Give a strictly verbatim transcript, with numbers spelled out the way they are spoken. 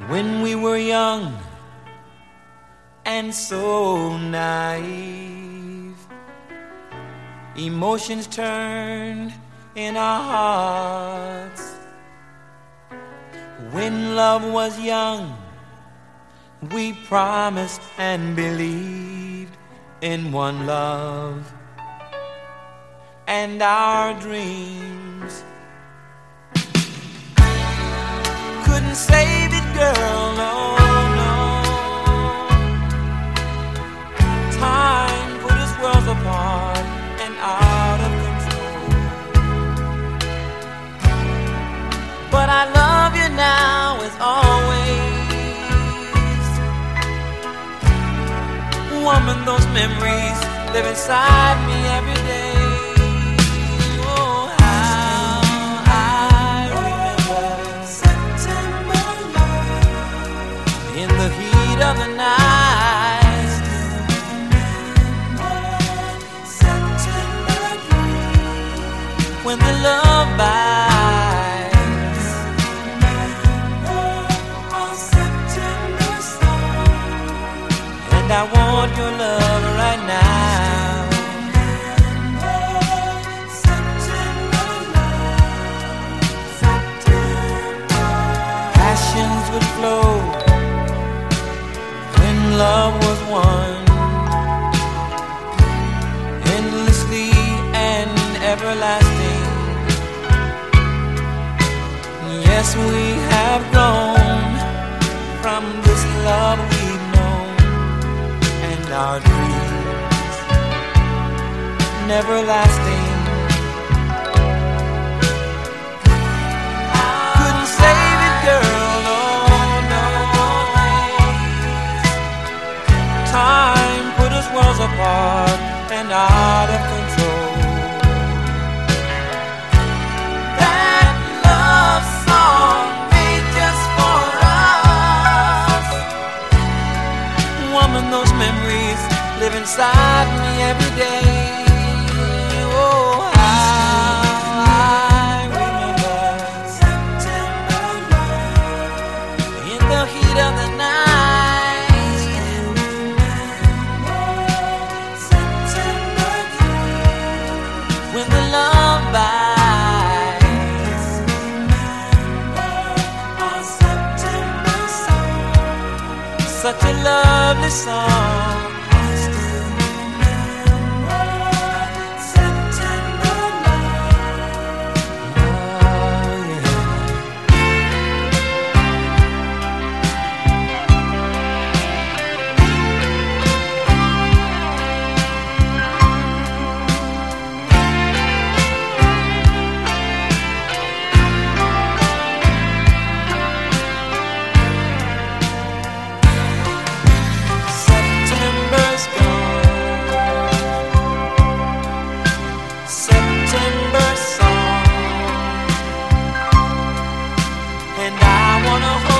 When we were young and so naive, emotions turned in our hearts. When love was young, we promised and believed in one love, and our dreams couldn't save it, girl, no, no. Time put us worlds apart and out of control. But I love you now as always. Woman, those memories live inside me every day. Of the night, September dream, when the love bites, on September song, and I want your love right now. September love, September. Passions would flow, love was one, endlessly and everlasting. Yes, we have grown from this love we've known, and our dreams never lasting. Couldn't save it, girl. Time put us worlds apart and out of control. That love song made just for us. Woman, those memories live inside me every day. Oh, how I remember September love in the heat of the night. Such a lovely song. I still remember September love. Oh, yeah. September song, and I wanna hold